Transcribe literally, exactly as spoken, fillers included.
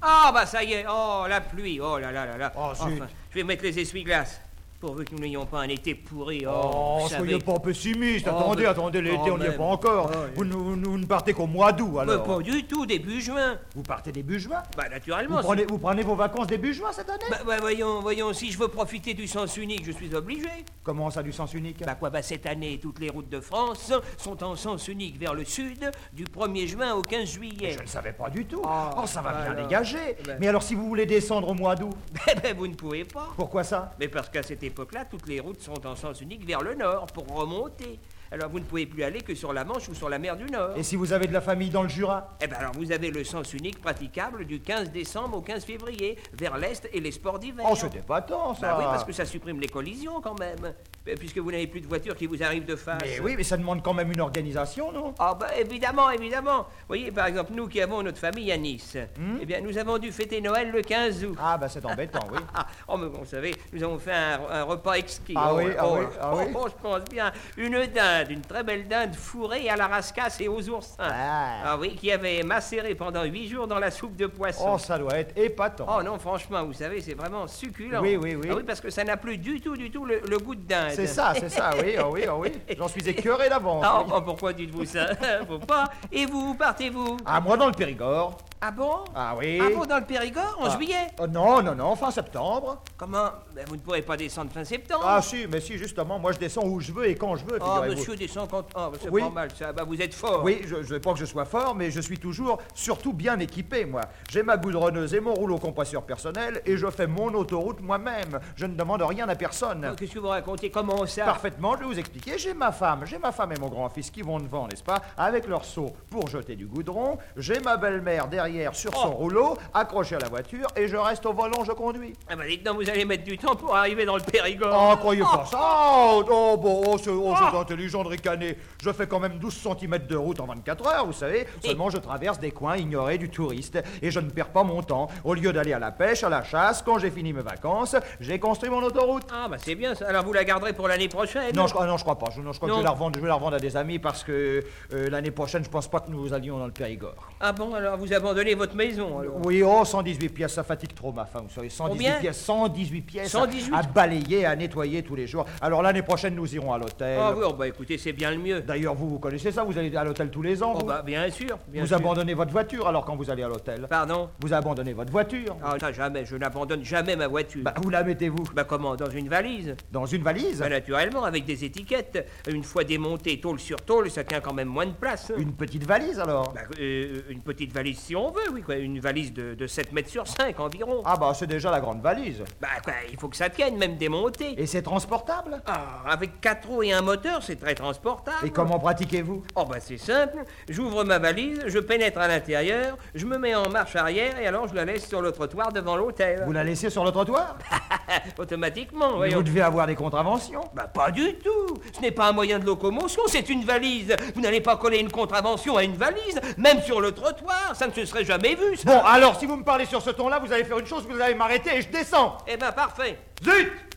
Ah, bah ça y est, oh, la pluie, oh là là là là. Oh, zut. Enfin, je vais mettre les essuie-glaces. Pourvu que nous n'ayons pas un été pourri. Oh, Oh, vous soyez savez. pas pessimiste. Oh, attendez, mais- attendez, l'été, quand on n'y est même. pas encore. Oh, vous, ne- vous, ne- vous ne partez qu'au mois d'août, Mais alors. pas du tout, début juin. Vous partez début juin Bah, naturellement. vous si- prenez, vous prenez vos vacances début juin cette année Bah, bah, voyons, voyons, si je veux profiter du sens unique, je suis obligé. Comment ça, du sens unique Bah quoi, bah cette année, toutes les routes de France sont en sens unique vers le sud, du premier juin au quinze juillet. Je ne savais pas du tout. Oh, Oh, ça va bah bien alors. dégager. Eh ben. Mais alors, si vous voulez descendre au mois d'août, Eh ben, vous ne pouvez pas. pourquoi ça Mais parce qu'à cette époque-là, toutes les routes sont en sens unique vers le nord pour remonter. Alors vous ne pouvez plus aller que sur la Manche ou sur la mer du Nord. Et si vous avez de la famille dans le Jura Eh ben alors vous avez le sens unique praticable du quinze décembre au quinze février, vers l'est et les sports d'hiver. Oh, c'est épatant, ça. Bah oui, parce que ça supprime les collisions quand même. Euh, Puisque vous n'avez plus de voiture qui vous arrive de face. Mais oui, mais ça demande quand même une organisation, non Ah bah évidemment, évidemment. Vous voyez, par exemple, nous qui avons notre famille à Nice, Hmm eh bien nous avons dû fêter Noël le quinze août. Ah, bah c'est embêtant, oui. Ah, oh, mais bon, vous savez, nous avons fait un, un repas exquis. Ah Oh, oui, ah oh, oui, ah oh, oui. oh, je pense bien. Une dinde, une très belle dinde fourrée à la rascasse et aux oursins. Ah. oui, qui avait macéré pendant huit jours dans la soupe de poisson. Oh, ça doit être épatant. Oh non, franchement, vous savez, c'est vraiment succulent. Oui, oui, oui. Ah oui, parce que ça n'a plus du tout, du tout le, le goût de dinde. C'est ça, c'est ça, oui, oh oui, oh oui. J'en suis écœuré d'avance. Ah, oui. oh, pourquoi dites-vous ça? Faut pas. Et vous, où partez-vous? Ah, moi dans le Périgord. Ah bon? Ah oui. Ah bon, dans le Périgord, en Ah. juillet? Oh, non, non, non, fin septembre. Comment? Ben, vous ne pourrez pas descendre fin septembre. Ah si, mais si, justement, moi je descends où je veux et quand je veux, Oh, figurez-vous. monsieur descend quand... Oh, ben, c'est Oui. pas mal, ça. Bah, vous êtes fort. Oui, je ne veux pas que je sois fort, mais je suis toujours, surtout bien équipé, moi. J'ai ma goudronneuse et mon rouleau compresseur personnel et je fais mon autoroute moi-même. Je ne demande rien à personne. Oh, qu'est-ce que vous racontez? Comment ça? Parfaitement, je vais vous expliquer. J'ai ma femme, j'ai ma femme et mon grand-fils qui vont devant, n'est-ce pas, avec leur seau pour jeter du goudron. J'ai ma belle-mère derrière sur son Oh. rouleau, accrochée à la voiture, et je reste au volant, je conduis. Ah bah dites donc, vous allez mettre du temps pour arriver dans le Périgord. Oh, croyez pas ça. Oh, oh, bon, oh, c'est oh, c'est intelligent de ricaner. Je fais quand même douze centimètres de route en vingt-quatre heures, vous savez. Seulement, je traverse des coins ignorés du touriste et je ne perds pas mon temps. Au lieu d'aller à la pêche, à la chasse, quand j'ai fini mes vacances, j'ai construit mon autoroute. Ah bah c'est bien ça. Alors vous la garderez pour l'année prochaine? Non, je, ah non, je crois pas. Je, non, je crois Non. que je vais, la revendre, je vais la revendre à des amis parce que euh, l'année prochaine, je pense pas que nous allions dans le Périgord. Ah bon, alors vous abandonnez votre maison alors? Oui, oh, cent dix-huit pièces, ça fatigue trop ma femme, vous savez. cent dix-huit Combien? pièces, cent dix-huit pièces cent dix-huit? à, à balayer, à nettoyer tous les jours. Alors l'année prochaine, nous irons à l'hôtel. Ah oui, oh, bah écoutez, c'est bien le mieux. D'ailleurs, vous, vous connaissez ça, vous allez à l'hôtel tous les ans, Oh vous bah bien sûr, bien Vous sûr. abandonnez votre voiture alors quand vous allez à l'hôtel. Pardon? Vous abandonnez votre voiture. Ah ça jamais, je n'abandonne jamais ma voiture. Bah, où la mettez-vous Bah comment? Dans une valise? Dans une valise Bah naturellement, avec des étiquettes. Une fois démontée tôle sur tôle, ça tient quand même moins de place. hein. Une petite valise alors Bah, euh, une petite valise si on veut, oui quoi. Une valise de, de sept mètres sur cinq environ. Ah bah c'est déjà la grande valise. Bah quoi, il faut que ça tienne, même démontée. Et c'est transportable Ah, avec quatre roues et un moteur, c'est très transportable. Et comment pratiquez-vous Oh bah c'est simple, j'ouvre ma valise, je pénètre à l'intérieur, je me mets en marche arrière et alors je la laisse sur le trottoir devant l'hôtel. Vous la laissez sur le trottoir Automatiquement, Mais voyons. vous devez avoir des contraventions. Bah pas du tout. Ce n'est pas un moyen de locomotion, c'est une valise. Vous n'allez pas coller une contravention à une valise, même sur le trottoir, ça ne se serait jamais vu ça. Bon, alors si vous me parlez sur ce ton-là, vous allez faire une chose, vous allez m'arrêter et je descends. Eh ben parfait. Zut